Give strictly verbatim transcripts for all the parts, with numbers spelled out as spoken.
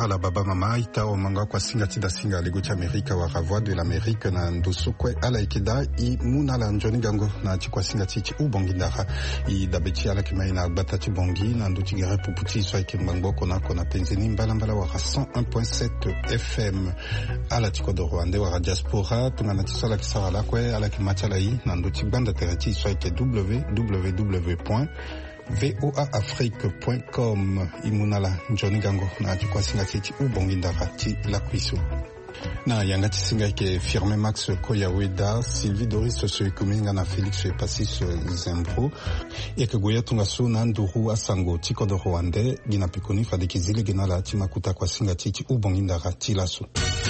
Bonsoir à la baba mama ita omanga kwa singa tida singa lego cha Amerika wa Voix de l'Amérique na ndusukwe ala ikeda I muna la njoni gango na chikwa singa tichi ubongi ndara I dabeti ala kimai na batati bongi na nduti gare puputi so ike mbangbo kona kona penzeni mbala mbala wa cent un point sept F M ala chiko do Rwanda wa diaspora tungana tisola kisara la kwe ala kimachala I na nduti banda terati so ike w w w point voa afrique point com imunala njoni gango na chikwa singa tichi ubongi ndara ti la kwisu na yanga tisinga ke firme Max Koyaweda Sylvie Doris socio-économique na Félix Passis Zembro et que goya tunga sona nduru asango tiko do Rwanda gina pikoni fa de kizile gina la timakuta kwa singa tichi ubonginda rati laso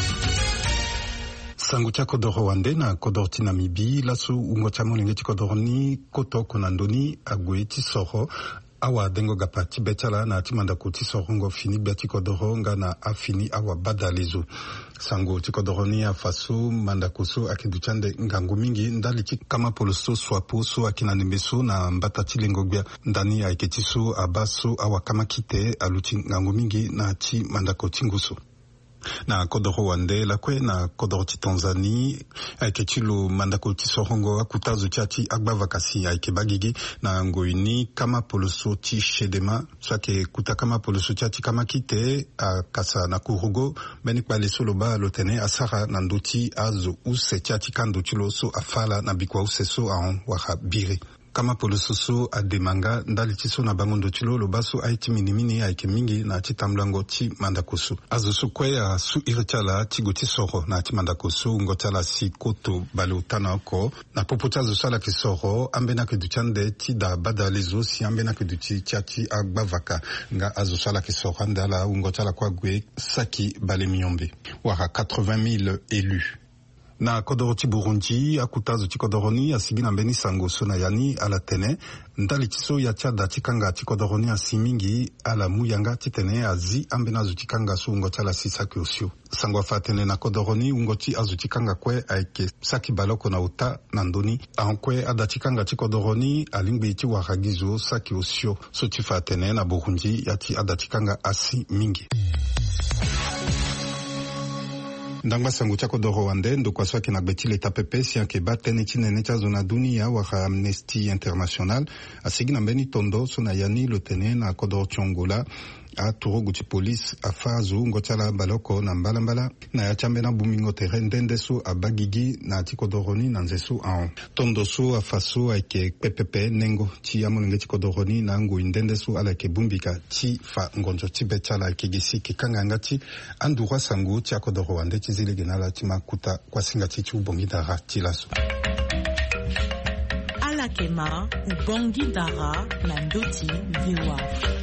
sango chako do Rwanda na kodorti Namibi laso ungo chamolinge tiko do ni kotoko na ndoni agweti soho awa dengo gapati betala na timanda kuti sorongo fini beti kodoronga na afini awa badalizo sango tikodoroni afaso mandakoso akiduchande ngangu mingi ndali kama poloso swapo so akina nembeso na mbatati lengobia ndani aiketiso abaso awa kama kite aluti ngangu mingi na ti mandakoti nguso na kodoro wande la kwe na kodoro ti Tanzania aike lo mandako ti sorongo akutazo chati agba vakasi aike bagigi na ngoini kama poloso ti shedema sake kuta kama poloso chati kama kite akasa na kurugo beni kwa leso loba lotene asara na ndoti azo use chati kando chilo so afala na bikwa use so aon waka bire kama polososo ademanga ndali tiso na bangondo chilo lo baso aiti minimini aike mingi na chitamlango chi mandakoso azoso kwea su irichala tigoti soro na chi mandakoso ngotala si koto balotana ko na popota zosala kisoro ambena ke duchande ti da badalizo si ambena ke duchi chati agbavaka nga azosala kisoro ndala ngotala kwa gwe saki bale miombe waka quatre-vingt mille élus na kodoroti Burundi akutazo tikodoroni asibi na mbeni sango sona yani ala tene ndali tiso ya chada tikanga tikodoroni asimingi ala muyanga titene azi ambena azutikanga so ngotala sisaki osio sango afatene na kodoroni ngoti azutikanga kwe aike saki baloko na uta na ndoni ankwe adatikanga tikodoroni alingbe ti waragizo saki osio so tifatene na Burundi yati adatikanga asi mingi ndangba sango chako do Rwanda ndo kwa swaki na betile tapepe si anke batene chine necha zona dunia waka Amnesty International asigi na mbeni tondo sona yani lotene na kodor chongola a turo guti police afazu ngotala baloko na mbala mbala na ya chambe na bumingo terendende so abagigi na tikodoroni na nzeso an tondo so afaso ake pepepe nengo ti amolenge tikodoroni na ngo indende so ala ke bumbika ti fa ngonjo ti betala ke gisi ke kanganga ti andura sango ti akodoro wande ti zile genala ti makuta kwa singa ti ti ubongi dara ti laso ala kema ubongi dara na ndoti viwa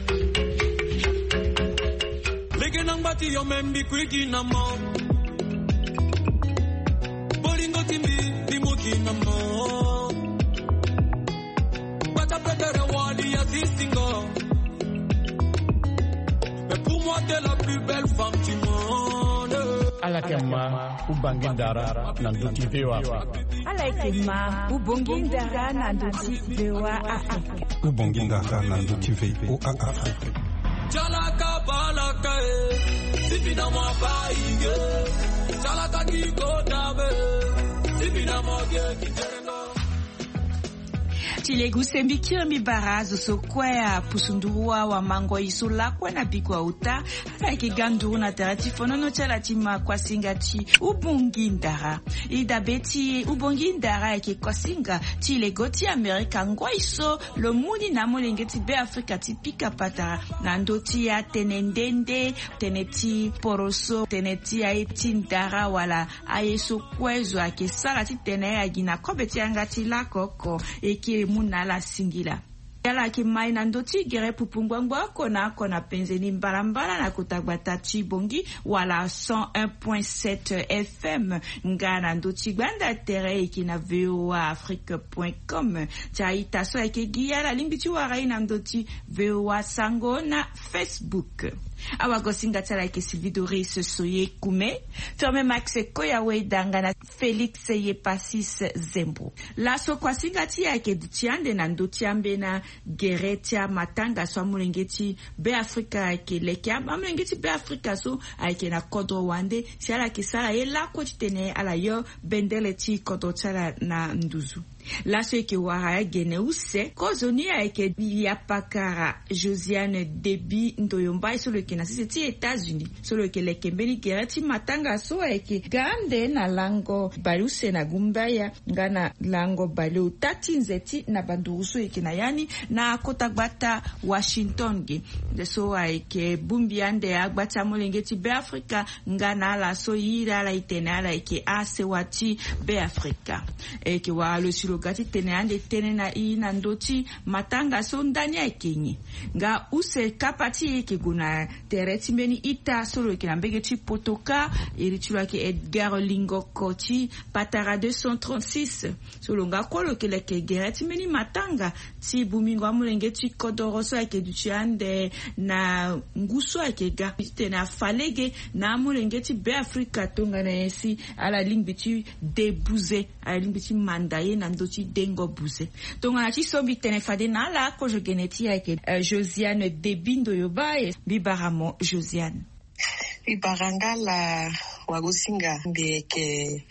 Lege nambati yo membi kwiki na mo Bolingo timbi limoki na mo Bata petere wadi ya zisingo Mais pour moi t'es la plus belle femme du monde Alakema ubangindara na nduti vewa Alakema ubangindara na nduti vewa Afrika Ubangindara na nduti vewa Afrika Chalaka balaka e Sipina mwa baige Chalaka kiko dabe Sipina mwa ge kiterengo Chilegu sembikira mibarazo so kwea pusundurua wa mango iso lakwa na bikwa uta hata ikiganduru na teratifono no chala tima kwa singa chi ubongindara ida beti ubongindara ike kwa singa chilego ti Amerika ngwa iso lo muni na molenge ti be Afrika ti pika patara na ndoti ya tenendende teneti poroso teneti ya etindara wala ayeso kwezo ake sala ti tene ya gina kobeti anga ti lakoko eke muna la singila yala ki mai na ndoti gere pupungwangwa kona kona penzeni mbalambala na kutagbata chibongi wala cent un point sept F M ngana ndoti gbanda tere ikina voa afrique point com chaita so eke giyala limbiti warai na ndoti voa sango na Facebook awago singatala ke Sylvie Doris Soye Kume Ferme Max Koyawe Dangana Felix Yepasis Zembo laso kwa singati yake dutiande na ndotiambe na Geretia Matanga so mulengeti be Africa ke lekia mulengeti be Africa so ayke na kodro wande siala kisala yela ko tene ala yo bendele ti kodo tsala na nduzu laso eke wara gene use kozoni eke yapakara Josiane Debi Ndoyomba solo ke na sisi États-Unis solo ke lekembeni Gereti Matanga so eke gande na lango baluse na gumbaya ngana lango balu tatinzeti na banduruso eke na yani na kotagbata Washington ge de so eke bumbiande agbata molengeti be Africa ngana la so yira la itenala eke asewati be Africa eke wa lo gati tene ande tene na ina ndoti matanga so ndani ya kenye nga use kapati ke guna tereti mbeni ita solo ke nambege ti potoka irichula ke Edgar Lingo Koti patara deux cent trente-six solo nga kolo ke leke gereti mbeni matanga ti bumingo amulenge ti kodoroso ke duchiande na nguso ke ga tene afalege na amulenge ti be Afrika tonga na esi ala lingbiti debuze ala lingbiti mandaye na ndoti dengo buze tonga na chi sobi tene fade na la ko je geneti avec uh, Josiane Debindo Yoba et Bibaramo Josiane Bibaranga la wagosinga mbeke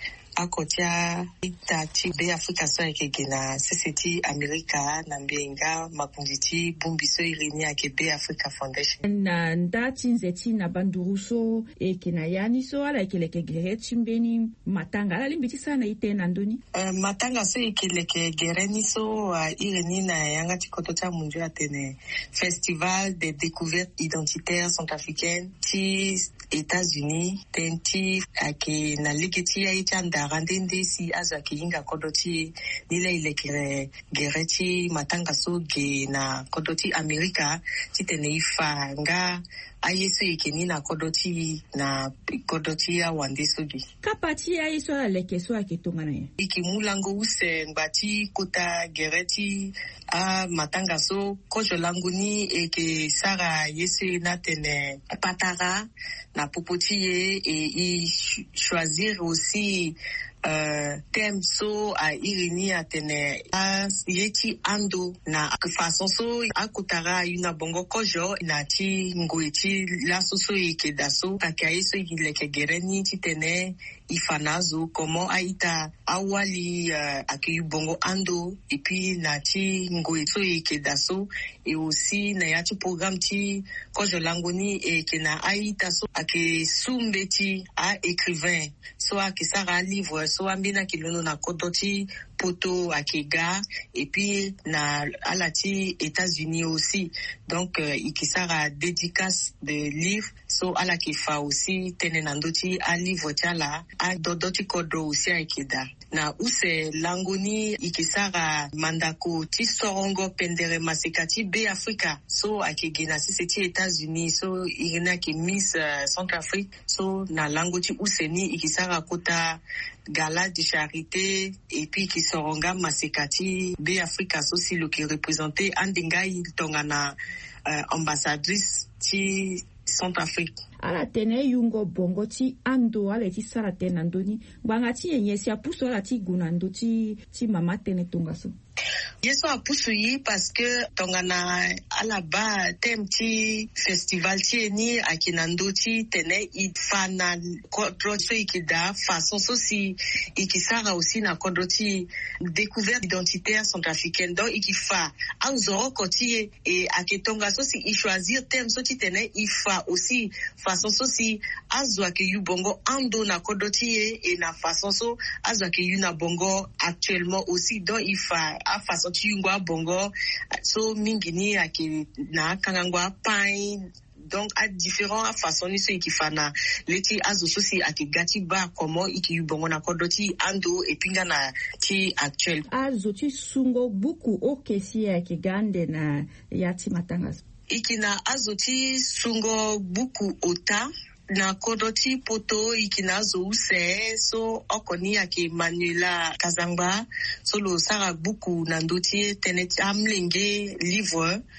akotia itati be Afrika so eke gena seseti Amerika na mbenga makunditi bumbiso irini ake be Africa Foundation na ndati nzeti na banduruso eke na yani so ala eke leke gereti mbeni matanga ala limbiti sana ite na ndoni uh, matanga so eke leke gereni so uh, irini na yanga tikotota munjo atene Festival de découverte identitaire centrafricaine ti États-Unis tenti ake na ligeti ya itanda randende si azaki inga kodoti nile ilekire gereti matanga so ge na kodoti Amerika titene ifa nga ayeso ikeni na kodoti na kodoti ya wandesogi kapati ya iso aleke so akitonga na ikimulango use ngati kota gereti a matanga so kojo languni eke sara yeso na tene patara na popotiye et i choisir aussi Uh, thème so a irini atene a yeti ando na façon so akutara yuna bongo kojo na ti ngoiti la so so ike daso akaye so ileke gereni ti tene ifanazo comment aita awali uh, akayu bongo ando et puis na ti ngoiti so ike daso et aussi na yati programme ti kojo langoni et ke na aita so ake sumbeti a écrivain so ake sara livre so ambina kilono na kodoti poto akega et puis na alati États-Unis aussi donc euh, ikisara dédicace de livre so ala kifa aussi tenenandoti a livre tiala a dodoti kodo aussi akeda na use langoni ikisara mandako ti sorongo pendere masekati be Africa so akegena siseti États-Unis so irina ki Miss uh, Centrafrique so na langoti useni ikisara kota gala de charité et puis qui soronga masekati be Africa so si lo qui représenté andingai tongana uh, ambassadrice ti Centrafrique ala tene yungo bongo ti ando ala ti sara tena ndoni banga ti yenyesi apuso ala ti gunando ti ti mama tene tonga so yeso apusu yi parce que tongana ala ba thème ti festival ti ni akinando ti tene ifana kodro so ikida façon so si ikisara aussi na kodro ti découverte identitaire centrafricaine donc ikifa anzoro koti et aketonga so si i choisir thème so ti tene ifa aussi façon so si azwa ke yu bongo ando na kodro ti et na façon so azwa ke yu na bongo actuellement aussi donc ifa a façon ti yungwa bongo so mingini ake na kangangwa pai donc à différents façons ni so ikifana leti azo so si ake gati ba comment iki bongo na kodoti ando et pinga na ti actuel azo ti sungo buku okesi ake gande na yati matangas ikina azo ti sungo buku ota na kodoti poto ikinazo use so okoni yake Manuela Kazangba so lo sara buku na ndoti tenet amlenge livre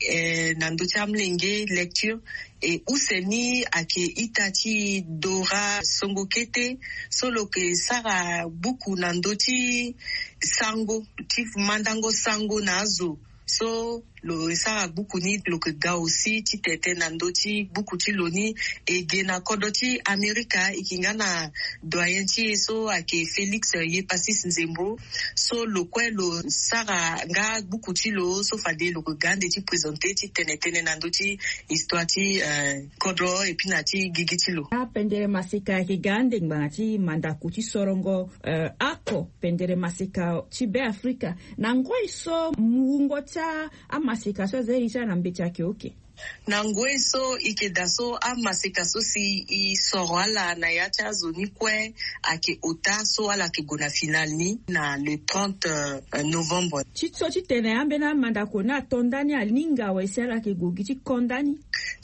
eh, nandoti amlenge lecture e useni ake itati dora songokete solo ke sara buku nandoti sango tif mandango sango nazo so lo sara buku ni lo ke ga aussi ti tete nandoti buku ti loni e gena kodoti Amerika ikingana doyen ti so ake Felix ye pasis Nzembo so lo kwe lo sara nga buku ti lo so fade lo ke gande ti présenter ti tene tene nandoti histoire ti uh, kodro e puis na ti gigi ti lo a pendere masika ke gande ngba ti mandaku ti sorongo uh, ako pendere masika ti be Afrika na ngoi so mungo ta masika so zeri sana mbecha kioke na ngweso ikedaso a masika so si i sorala na yacha zoni kwe ake ota so ala ke gona final ni na le trente novembre chitso chitene ambe na mandako na tondani alinga wesela ke gogi chi kondani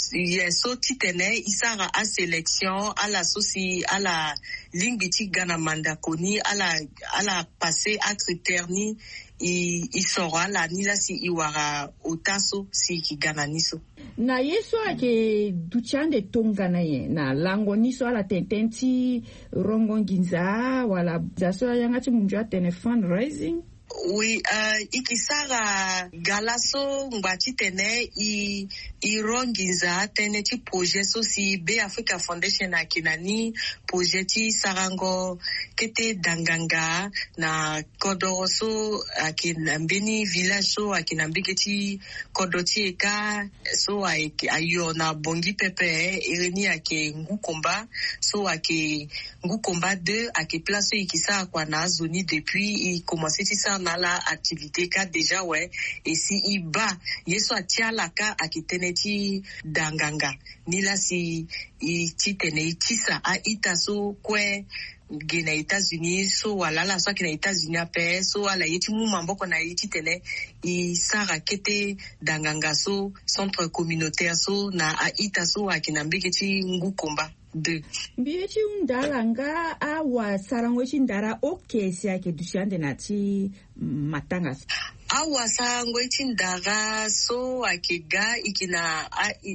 yes so titene isara a sélection ala so si ala lingiti gana mandako ni ala ala passer à critère ni i i sora la ni la si iwara otaso si kigana niso na yeso ake duchande tonga na ye na lango niso ala tententi rongo nginza wala zaso yangati munjwa tene fundraising. Oui, uh, ikisara galaso ngbachi tene i irongiza tene ti projet so si Be Africa Foundation akinani projet ti sarango kete danganga na kodoro so akinambeni village so akinambike ti kodoti eka so ayo na bongi pepe ereni ake ngukomba so ake ngukomba deux ake place ikisa kwa na zoni depuis i commencer ti sa na la activité ka déjà ouais et si i ba yeso atia la ka akiteneti danganga ni la si i titene itisa a itaso kwe gena États-Unis so wala la so kina États-Unis ape so ala yeti mu mamboko na yiti tene i sara kete danganga so centre communautaire so na a itaso akina mbiketi ngukomba de bieti undala nga awa sarango chindara okay si ake dushande na ti matanga awa sarango chindara so akega ikina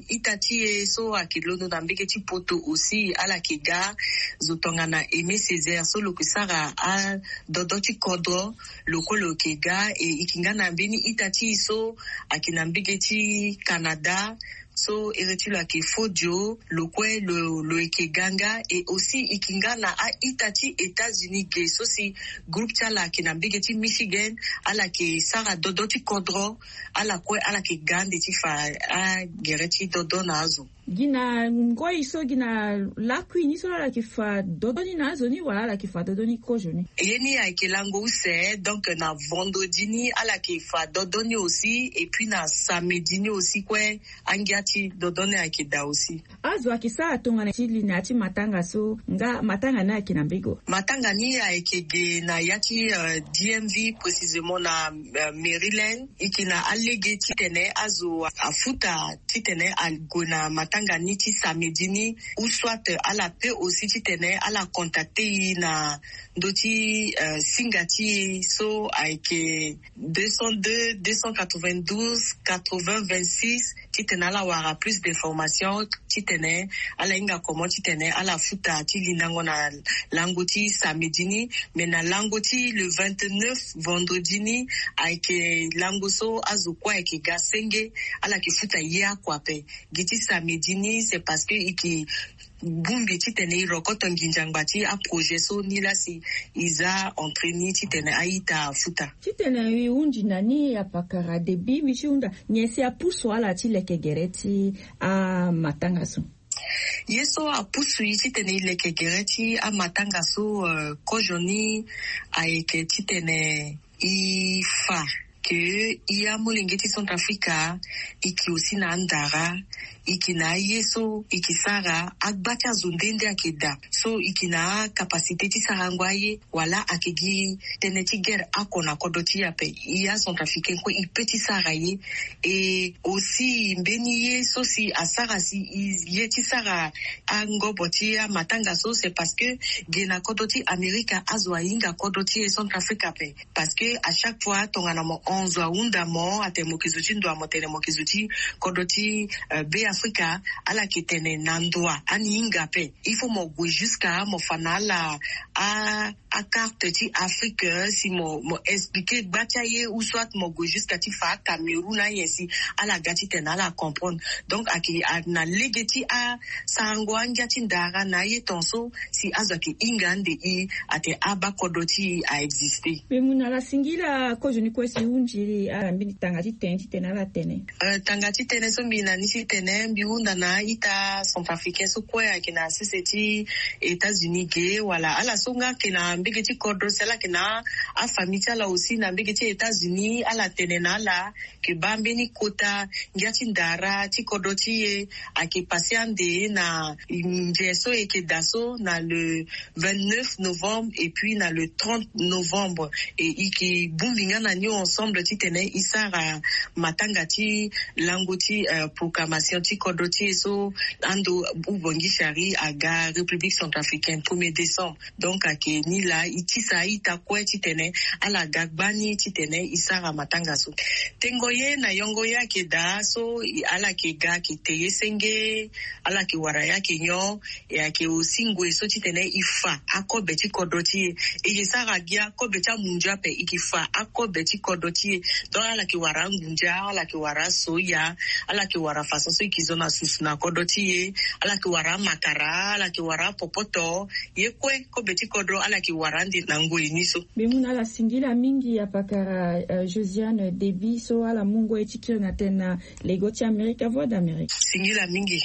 itati so akilono na mbike ti poto aussi ala kega zotonga na Aimé Césaire so lokisara a dodoti kodro lokolo kega e ikingana mbini itati so akina mbike ti Canada so eretula ke fodio lo kwe lo lo ekeganga et aussi ikingana a itati États-Unis ge so si groupe tala ke na mbigeti Michigan ala ke sara dodoti kodro ala kwe ala ke gande ti fa a gereti dodo nazo gina ngoi so gina lakwi ni so ala ke fa dodoni nazo ni wala ala ke fa dodoni kojoni yeni a ke lango use donc na vendredi ni ala ke fa dodoni aussi et puis na samedi ni aussi kwe angia ti dodone akida aussi azo akisa tonga na chili na ti matanga so nga matanga na kina mbigo matanga ni akege na yati uh, D M V précisément na uh, Maryland ikina allege titene azo afuta titene algona matanga ni ti samedi ni ou soit ala pe aussi titene ala contacter na ndoti uh, singati so aike deux cent deux deux cent quatre-vingt-douze quatre-vingts vingt-six titene ala wara plus d'informations titene ala inga comment titene ala futa ti linango na langoti samedi ni mais na langoti le vingt-neuf vendredi ni aike langoso azukwa eke gasenge ala ki futa ya kwape giti samedi ni c'est parce que iki bumbi titene irokoto nginjangbati a projet so ni la si iza entraîné titene aita futa titene unji nani apakara de bibi chunda nyesi apuso ala tileke gereti a matangaso yeso apusu titene ileke gereti a matangaso uh, kojoni aike titene ifa que iya molengeti Centrafrica iki aussi na andara iki na yeso iki sara agbata zundende akeda so iki na capacité ti sarangwaye wala akegi teneti guerre akona kodoti yape iya Centrafricain ko ipeti saraye et aussi mbeni yeso si asara si yeti sara angoboti ya matanga so c'est parce que gena kodoti America azwa inga kodoti Centrafrica pe parce que à chaque fois tongana mo onzo unda mo ate mokizuti ndo amotene mokizuti kodoti uh, be Afrika ala kitene nandwa ani ingape il faut mo go jusqu'à mo fanala a a carte ti Afrique si mo mo expliquer bataille ou soit mo go jusqu'à ti fa Cameroun na yesi ala gati tena la comprendre donc aki na legeti a sangwanja ti ndara na ye tonso si azaki ingande i ate aba kodoti a exister be muna la singila ko joni ko si unjiri ala mbini tangati tenti tena la tene uh, tangati tene so mbina nisi tene mbiunda na ita Centrafricain so kwa kina siseti États-Unis ge wala ala songa kina mbigeti kodro sela kina a famille la aussi na mbigeti États-Unis ala tene na la ke bambeni kota ngati ndara ti kodoti aki pasiande na njeso eke daso na le vingt-neuf novembre et puis na le trente novembre et iki bumbinga na nyo ensemble ti tene isara matanga ti langoti uh, proclamation ti kodoti so ando ubongi shari aga République Centrafricaine premier décembre donc ake ni la itisa ita kwe ti tene ala gagbani ti tene isara matanga so tengoye na yongo yake da so ala ke ga ki teye senge ala ki wara yake nyo ya ke osingwe so ti tene ifa akobe ti kodoti e yesara gia kobe ta munja pe ikifa akobe ti kodoti donc ala ki wara ngunja ala ki wara soya ala ki wara façon so ikizona susuna kodoti ala ki wara makara ala ki wara popoto ye kwe kobe ti kodro ala ki wara ndi nango iniso bemuna la singila mingi ya pakara uh, Josiane Debi so ala mungo etikira na tena lego ti Amerika voix d'Amérique singila mingi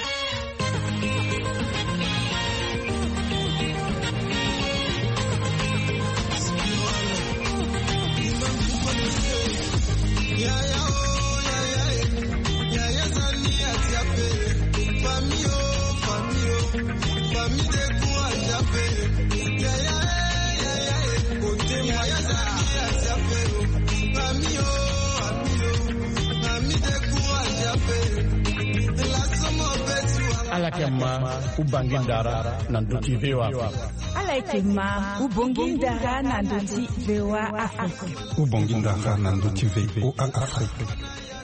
ala kema ubangindara na nduti V O A Afrika ala kema ubangindara na nduti V O A Afrika ubangindara na nduti V O A Afrika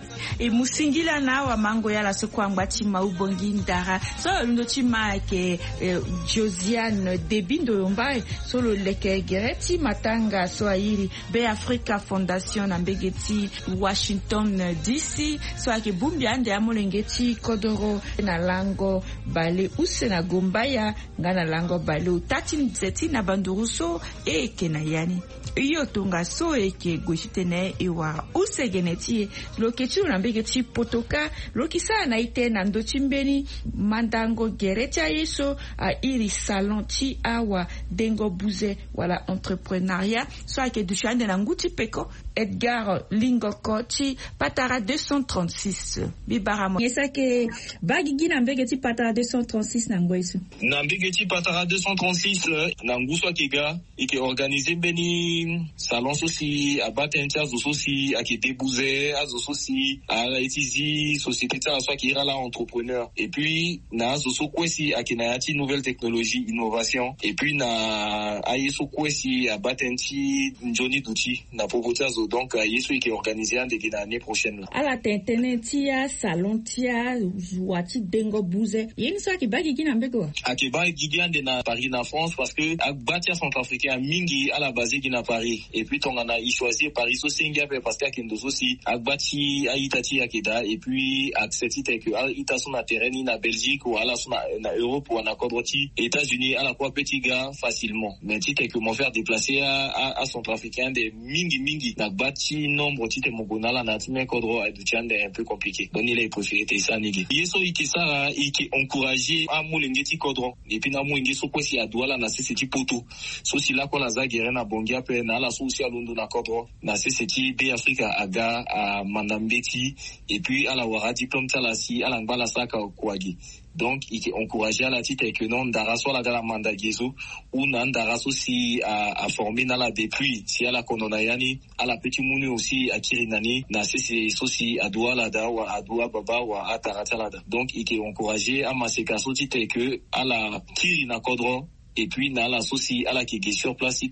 e musingila na wa mango ya la sokwangwa chima ubongi ndara so ndo chima ke eh, Josiane Debindo yombai so lo leke gereti matanga so airi be Africa Foundation na mbegeti Washington D C so ake bumbi ande amolengeti kodoro na lango bale use na gombaya ngana lango bale utati nzeti na banduruso e kenayani iyo tunga so eke goshitene iwa use geneti loketu na mbegeti potoka lokisa na ite na ndochimbeni mandango gerecha yeso a iri salon ti awa dengo buze wala entrepreneuriat so ake dushande na nguti peko Edgar Lingoko ti patara deux cent trente-six bibaramo yesa ke bagigi na mbegeti patara deux cent trente-six na ngwesu na mbegeti patara deux cent trente-six na nguswa kega ike organiser beni salon sosi abatentia zo sosi ake debuze azo sosi ala itizi société ta so ki ira la entrepreneur et puis na zo so kwesi ake na yati nouvelle technologie innovation et puis na ayeso kwesi abatenti njoni duti na popota zo donc yeso ike organiser ande de l'année prochaine ala tentenetia salon tia wati dengo buze yeni so ki bagi kina mbego ake bagi gigande na Paris na France parce que akbatia centrafricain mingi ala basé na Paris et puis on a choisi Paris so singa parce que ake ndozo si akbati aitati akeda et puis accepti que ita so na terrain na Belgique ou ala so na Europe ou na kodroti États-Unis ala quoi petit gars facilement mais ti que mon faire déplacer à à, à centrafricain de mingi mingi na bati nombre ti te mogonala na ti kodro a du tiande un peu compliqué donc il est préféré te ça nigi yeso ike sara ike encourager a mulengeti kodro et puis na mulenge so ko si adwala na se ti poto so si la ko la za gere na bongia pe na la so si alundu na kodro na se ti be Africa aga a mandambeti et puis à la wara diplôme tala si ala ngala saka kwagi donc il est encouragé à la titre que non daraso la gala mandagezo ou nan daraso si a, a formé na la depuis si à la kononayani à la petit mouni aussi à kirinani na c'est aussi à doua la da ou à doua baba ou à tarata la da donc il est encouragé à maseka so titre que à la kirina kodro et puis na la soci à la qui est sur place c'était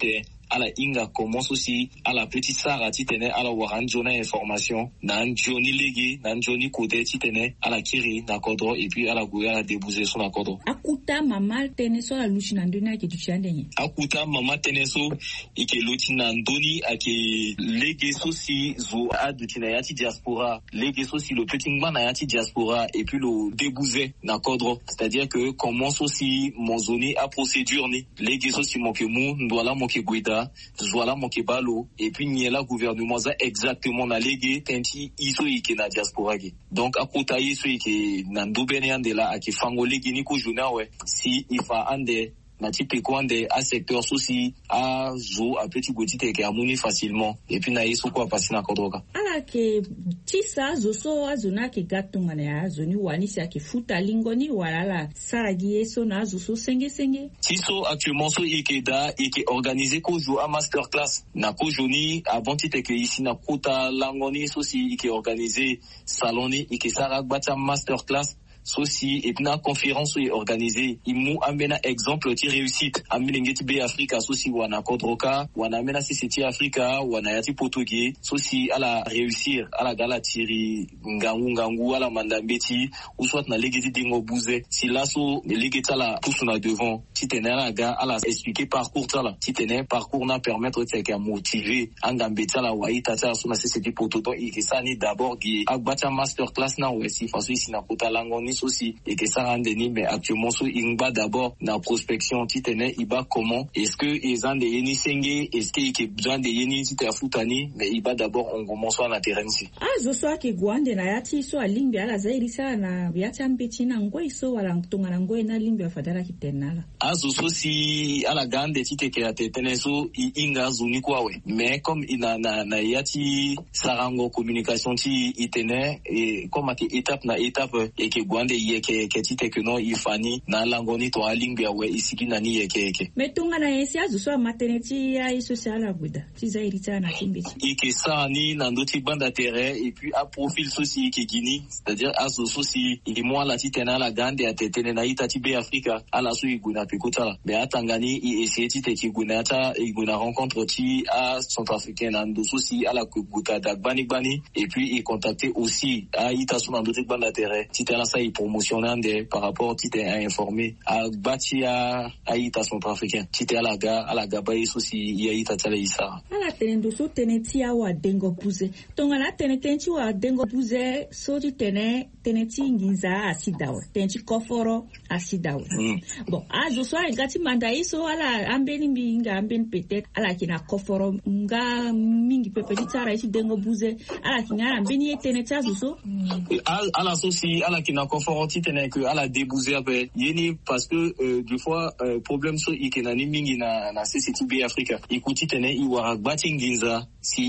ala inga commence aussi ala petit sara titene ala waranjona information na njoni legi na njoni kode titene ala kiri na kodro et puis ala goya la débouser sur la kodro akuta mama teneso ala luchi na ndoni ake tuchandenge akuta mama teneso ike luchi na ndoni ake legi sosi zo adutina yati diaspora legi sosi le petit ngana yati diaspora et puis le débouser na kodro, c'est-à-dire que commence aussi mon zone à procédure ni legi sosi moke mu ndwala moke guida zwala moke balo et puis ni la gouvernement za exactement na legi tenti iso ike na diaspora ge donc akuta iso ike na ndubene ande la ake fango legi ni ko juna we si ifa ande na type kwande a secteur souci a zo a petit gotite ke amuni facilement et puis na yeso ko passer na kodroka ala ke tisa zo so azuna ke gatunga na zoni wani sa ke futa lingoni wala la saragi yeso na zo so senge senge tiso actuellement so ikeda ike organisé ko jo a masterclass na ko joni avant tite ke ici na kota langoni souci ike organisé saloni ike sara gbata masterclass Sosi et na conférence est organisée imu amena exemple ti réussite amena ngeti be Africa sosi wana kodroka wana amena sisi Africa wana yati portugais sosi ala réussir ala gala tiri ngangu ngangu ala mandambeti ou soit na legeti dingo buze si laso legeti ala pousse na devant ti tenera ga ala expliquer parcours tala ti tener parcours na permettre te motiver angambeti ala waita ta so na sisi porto et que ça ni d'abord gi agbata masterclass na wesi faso ici na kota langoni aussi et que ça rend ni mais actuellement so ingba d'abord na prospection titene iba comment est-ce que ils ont des yeni senge est-ce que il besoin de yeni tita futani mais iba d'abord on commence na terrain ici ah zo so ke gwande na yati so alimbi ala zairi sana yati ambeti na ngoi so wala ntunga na ngoi na limbi afadala kitenala ah zo so si ala gande tite ke atene so inga zuni kwawe mais comme ina na na yati sarango communication ti itene et comme at étape na étape et que gwande yeke ketite que non ifani na langoni to alingbi awe isiki nani yeke yeke metunga na yesi azu so maternity ya iso sala guda tizairi tana timbiti ike sa ni na ndoti banda terrain et puis à profil soci ke gini c'est-à-dire azu soci il moi la titena la gande ya tetene na itati be Africa ala so iguna pekota mais atangani i essayer tite ki guna ta iguna rencontre ti à centrafricain na ndo soci ala kuguta dagbani bani et puis il contacter aussi à ita so na ndoti banda terrain titela sa i promotionnant par rapport tite à informer à bati à aïta centrafricain tite à la ga à la gabaye souci yaïta tala isa ala tenendo so teneti ya wa dengo buze tonga la teneti wa dengo buze so di tene teneti nginza asidawe teneti koforo asidawe mm. Bon azo so gati manda iso ala ambeni mbinga ambeni peut-être ala kina koforo nga mingi pepe tara isi dengo buze ala kina ambeni teneti azo so mm. ala souci ala kina koforo titene que ala débouser avec yeni parce que euh, des fois euh, problème so ikenani mingi na na C C T B Africa ikuti tene iwara batinginza si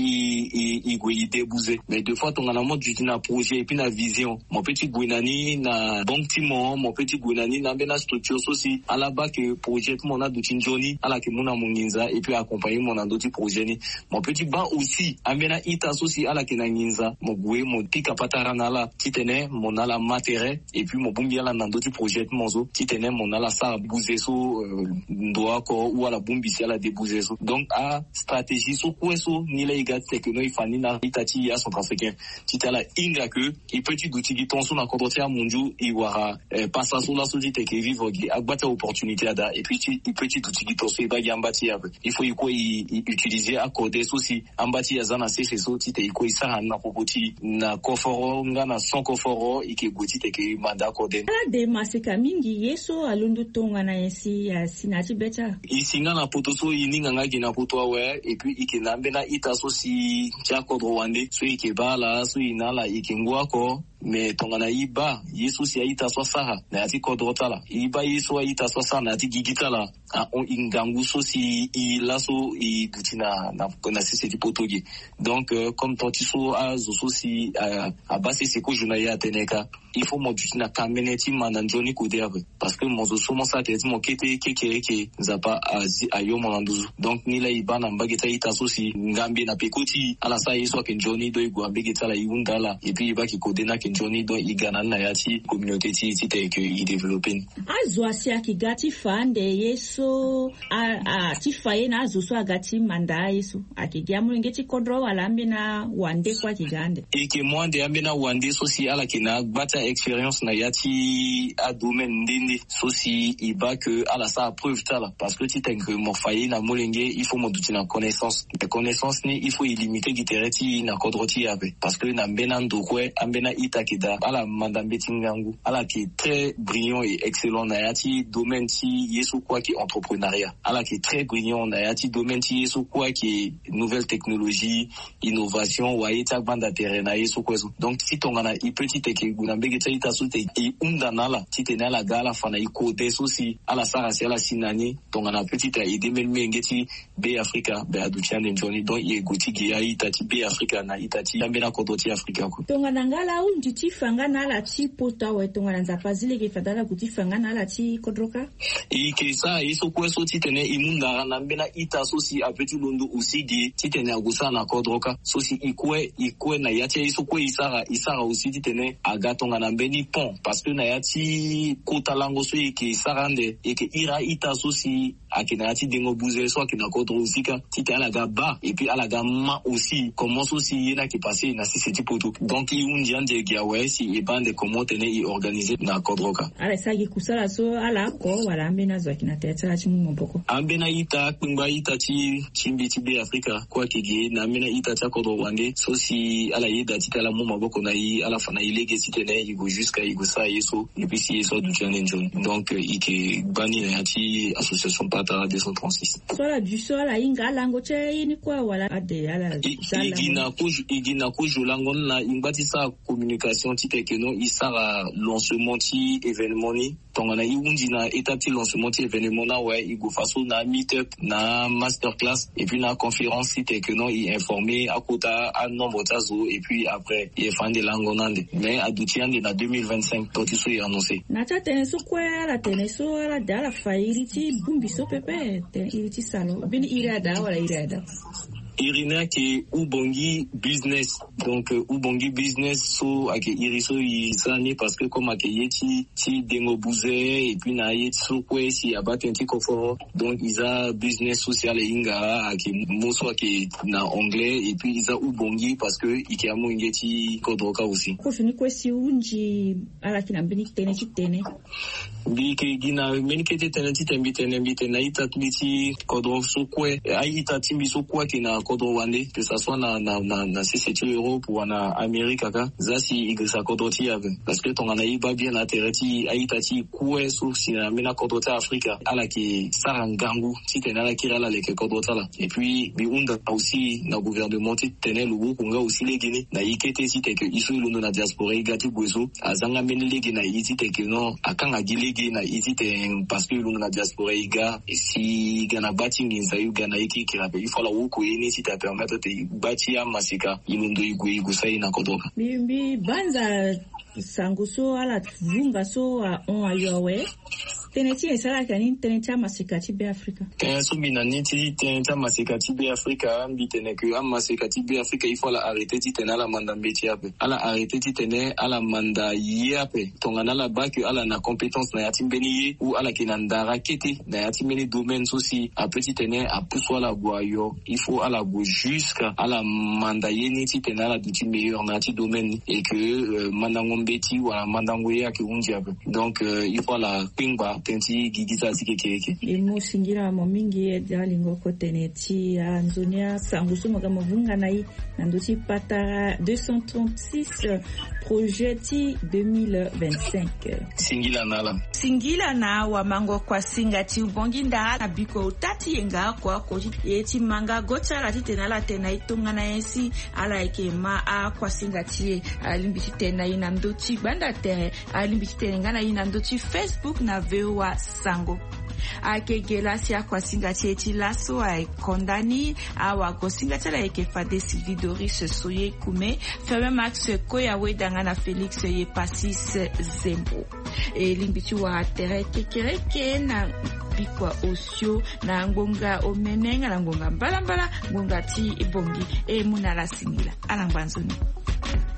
i i gwe débouser mais des fois tongana mo du na projet et puis na vision mon petit gwenani na bon timon mon petit gwenani na bena structure aussi ala ba que projet mon a du tinjoni ala ke mona munginza et puis accompagner mon andoti projet ni mon petit ba aussi amena ita aussi ala ke na nginza mo gwe mo pika patara na la titene mon ala matériel et puis mon bumbi ala nando du projet monzo titene mon ala sa bouger so ndoa ko ou ala bumbi si ala débouser so donc a stratégie so kweso ni la igat c'est que no ifani na itati ya centrafricain titala inga que il petit douti qui ton so na controtia munju iwara passa so la so dite que vivre gi agbata opportunité ada et puis il petit douti qui ton so ba yambati ya il faut iko utiliser accorder so si ambati ya zana c'est so tite iko isa na popoti na koforo ngana son koforo ike gotite ke manda koden ala de masika mingi yeso alundu tonga na yesi ya sinati beta isinga na poto so ininga ngaki na poto we et puis ike nambe na ita so si chako rwande so ike bala so inala ike ngwako mais tongana iba yesu si aita so saha na ati kodrotala iba yesu aita so saha na ati gigitala a on ingangu so si ilaso i butina na na sisi di potogi donc euh, comme tontiso a zo so si a base c'est ko juna ya teneka il faut mo butina kameneti mananjoni kodere parce que mo zo so mo sa tete mo kete keke ke nzapa azi ayo monanduzu donc ni la iba na mbageta ita so si ngambi na pekoti ala sa yesu ke njoni do igwa mbegeta la iundala et puis iba ki kodena ke Johnny don igana na yati communauté ti ti te que i développer azwasi akigati fande yeso a a ti faye na azuso agati manda yeso akigia mulingeti kodro walambi na wande kwa kigande et que moi de ambi na wande so si ala kina bata expérience na yati a domaine ndende so si iba que ala sa preuve tala parce que ti tenke mo faye na mulenge il faut mo duti na connaissance de connaissance ni il faut illimiter gitereti na kodroti abe parce que na mbena ndokwe ambena itakida ala mandambeti ngangu ala qui est très brillant et excellent na yati domaine ti yesu kwa ki entrepreneuriat ala qui est très brillant na yati domaine ti yesu kwa ki nouvelle technologie innovation wa ita banda terrain na yesu kwa donc si tongana i petit ke guna mbege ta ita sute i unda nala ti tenala gala fana i code sosi ala sara si ala sinani tongana petit a idemel mengeti be Africa be aduchane njoni donc i goti gi ya ita ti be Africa na ita ti ambena kodoti Africa ko tongana ngala undi ti fanga na la ti pota we tongana nzapazile ke fadala kuti fanga na la ti kodroka i ke sa yesu kwa so ti tene imunda na mbena ita sosi a petit londo usigi ti tene agusa na kodroka sosi ikwe ikwe na yati yesu kwa isara isara aussi ti tene agatonga na mbeni pont parce que na yati kota lango so ke isara nde e ke ira ita sosi akina yati dengo buze so akina kodro usika ti tene ala ba et puis ala ma aussi comment aussi yena qui passé na si c'est poto donc i undi ande gia we si e bande comment tene i organiser na kodroka ala sagi kusala so ala ko wala ambena zo akina teta chi mu mboko ambena ita kungba ita ti chimbi ti be Africa kwa kigi na mena ita ta kodro wande so si ala yeda ti tala mu maboko na i ala fana i lege ti tene i go jusqu'à i go sa yeso et puis si yeso du channel donc i ke bani na ti association Patara deux cent trente-six so la du so la inga lango che ni kwa wala ade ala igina ko igina ko jolango na imbati sa communication ti tekeno isara lancement ti événement ni tongana i undi na etati lancement ti événement na ouais i go faso na meet up na masterclass et puis na conférence ti tekeno i informer akota a nombre tazo et puis après i fande lango nande mais aduti ande na deux mille vingt-cinq to ti so i annoncé na ta tene so kwa la tene so la dala fairi ti bumbi so pepe te iti salo bini irada wala irada Irina qui Ubongi business donc uh, Ubongi business so ake iriso isani parce que comme ake yeti ti dengo buze et puis na yeti so kwe si abatenti koforo donc isa business social inga ake moso ake na anglais et puis isa Ubongi parce que ike amu ingeti kodroka aussi ko fini kwe si unji ala kina mbini tene ti tene bi ke gina meni ke tene ti tembi tene bi tene ita tuliti kodro so kwe aita timbi so kwe kina kodro wande que ça soit na na na na C C T Europe ou na Amérique kaka zasi igrisa kodoti ave parce que tongana iba bien atereti aitati kwe so sina mena kodota Africa ala ki sarangangu ti tena la kira la leke kodota la et puis bi unda aussi na gouvernement ti tena lugu kunga aussi legene na ikete ti te que isu lundo na diaspora igati gwezo azanga meni lege na iti te que non akanga gilege na iti te parce que lundo na diaspora iga si gana batingi nzayu gana iki kirabe ifola wuko yeni ti ta permettre te bati ya masika ilundo igwe igusai na kodoka bimbi banza sanguso ala vunga so on ayowe teneti esala kani teneti masika ti be Africa eh so bina niti teneti masika ti be Africa ambi tene que am masika ti be Africa il faut la arrêter ti tena la manda mbeti ape ala arrêter ti tene ala manda yape tongana la ba que ala na compétence na yati mbeni ou ala kinandara kete na yati mbeni domaine aussi a petit tene a pousso la boyo il faut ala go jusqu'à ala manda yeni ti tena la duti meilleur na ti domaine et que euh, mandango mbeti ou ala mandango ya ke unji ape donc euh, il faut la pingba tenti gigisa sikekeke imo singira mo mingi edalingo koteneti anzonia sanguso magama vunga nai nanduti Patara deux cent trente-six projet ti deux mille vingt-cinq singila nala singila na wa mango kwa singa ti ubongi nda na biko utati yenga kwa ko yeti manga gotsa la ti tenala tena itonga na esi ala eke ma a kwa singa ti alimbiti tena ina ndoti banda te alimbiti tena na ina ndoti Facebook na vewa sango akegela si akwa singa ti eti laso ai kondani awa go singa tala eke fade Sylvie Doris soye kume Femme Max koya wedanga na Felix ye Passis Zembo e limbiti wa tere kekereke na bikwa osio na ngonga omenenga na ngonga mbala mbala ngonga ti ibongi e munala singila alangbanzoni